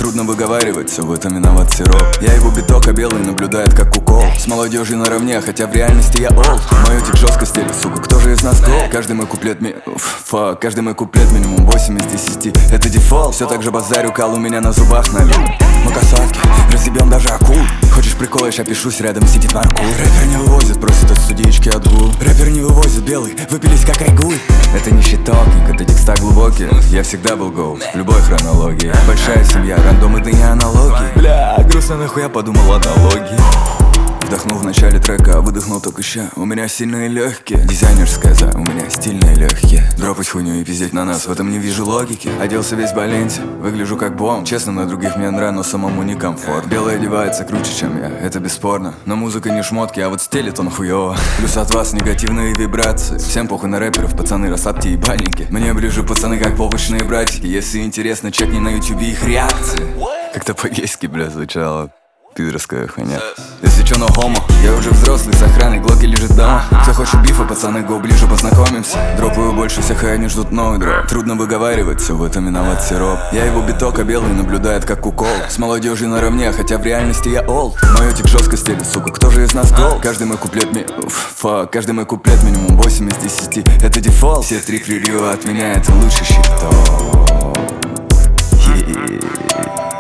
Трудно выговаривать, все в этом виноват сироп. Я его биток, а белый наблюдает как укол. С молодежью наравне, хотя в реальности я олд. Мой утик жестко стелит, сука, кто же из нас гол? Каждый мой куплет каждый мой куплет минимум 8 из 10. Это дефолт, все так же базарю, кал у меня на зубах налил. Мы касатки, разъебем даже акул. Хочешь прикол, я пишусь, рядом сидит наркул. Рэпер не вывозит, просит от судеечки отгул. Рэпер не вывозит, белый, выпились как айгуль. Это не щитовник, это текста глубокие. Я всегда был голд, в любой хронологии. Большая семья, рандом, это не аналогии. Бля, грустно нахуй, я подумал аналогии. Вдохнул в начале трека, а выдохнул только ща. У меня сильные легкие, дизайнерская у меня стильные легкие. Дропать хуйню и пиздеть на нас, в этом не вижу логики. Оделся весь в Баленсе, выгляжу как бомб. Честно, на других мне нравится, но самому не комфорт. Белый одевается круче, чем я, это бесспорно. Но музыка не шмотки, а вот стилит он хуёво. Плюс от вас негативные вибрации. Всем похуй на рэперов, пацаны, расслабьте ебальники. Мне ближе пацаны, как побочные братики. Если интересно, чекни на ютубе их реакции. Как-то по-гейски, бля, звучало. Пидорская хуйня. Если чё, но хомо. Я уже взрослый, с охраной, глоки лежит дома. Кто хочет бифа, пацаны, го ближе познакомимся. Дропаю больше всех, и они ждут новый дроп. Трудно выговаривать, все в этом виноват сироп. Я его биток, а белый наблюдает как укол. С молодежью наравне, хотя в реальности я олд. Мой утик жестко стелит, сука, кто же из нас гол? Каждый мой куплет каждый мой куплет минимум 8 из 10. Это дефолт, все три фрирю от меня, это лучший щиток.